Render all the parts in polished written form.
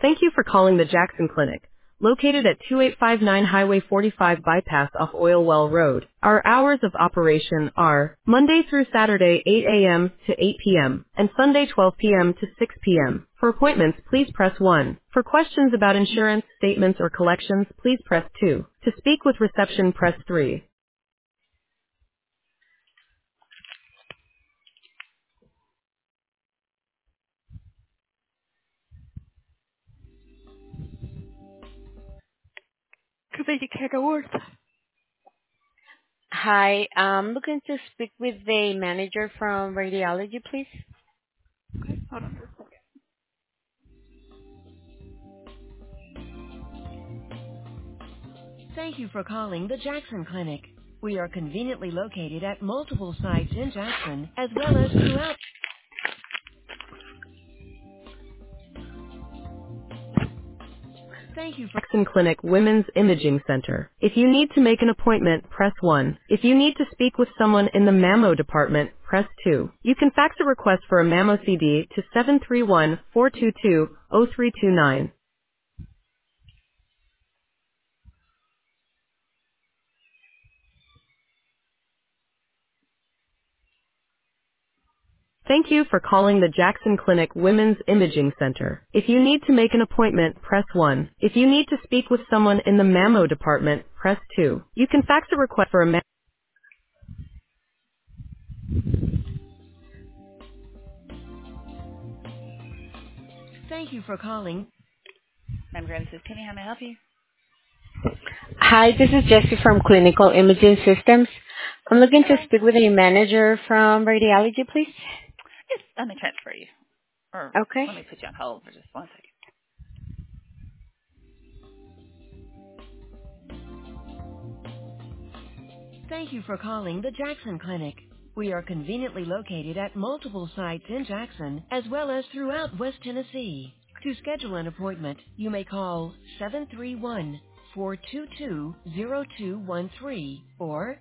Thank you for calling the Jackson Clinic, located at 2859 Highway 45 Bypass off Oil Well Road. Our hours of operation are Monday through Saturday 8 a.m. to 8 p.m. and Sunday 12 p.m. to 6 p.m. For appointments, please press 1. For questions about insurance, statements, or collections, please press 2. To speak with reception, press 3. Hi, I'm looking to speak with the manager from radiology, please. Thank you for calling the Jackson Clinic. We are conveniently located at multiple sites in Jackson, as well as throughout Thank you for Jackson Clinic Women's Imaging Center. If you need to make an appointment, press 1. If you need to speak with someone in the mammo department, press 2. You can fax a request for a mammo CD to 731-422-0329. Thank you for calling the Jackson Clinic Women's Imaging Center. If you need to make an appointment, press 1. If you need to speak with someone in the mammo department, press 2. You can fax a request for a Thank you for calling. Mammogram, this is Penny. How may I help you? Hi, this is Jessie from Clinical Imaging Systems. I'm looking to Hello. speak with the manager from radiology, please. Yes, let me transfer you. Or Okay. let me put you on hold for just 1 second. Thank you for calling the Jackson Clinic. We are conveniently located at multiple sites in Jackson, as well as throughout West Tennessee. To schedule an appointment, you may call 731-422-0213 or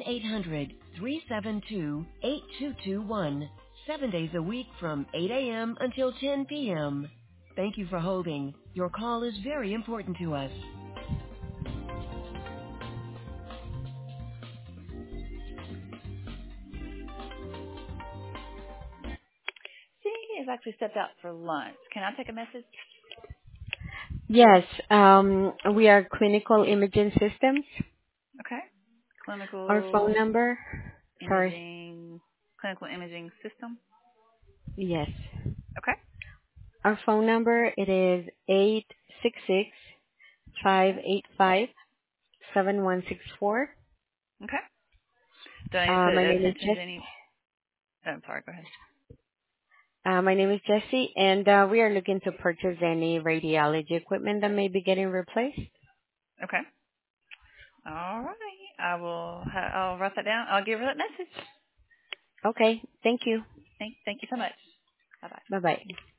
1-800-372-8221, 7 days a week from 8 a.m. until 10 p.m. Thank you for holding. Your call is very important to us. She has actually stepped out for lunch. Can I take a message? Yes, we are Clinical Imaging Systems. Okay. Our phone Clinical number, sorry, clinical imaging system. yes. Okay. Our phone number, it is 866-585-7164. Okay. Do I need to put My name is attention to Jess. any? Oh, I'm sorry. Go ahead. My name is Jessie, and we are looking to purchase any radiology equipment that may be getting replaced. Okay. All right. I'll write that down. I'll give her that message. Okay, thank you. Thank you so much. Bye bye. Bye-bye.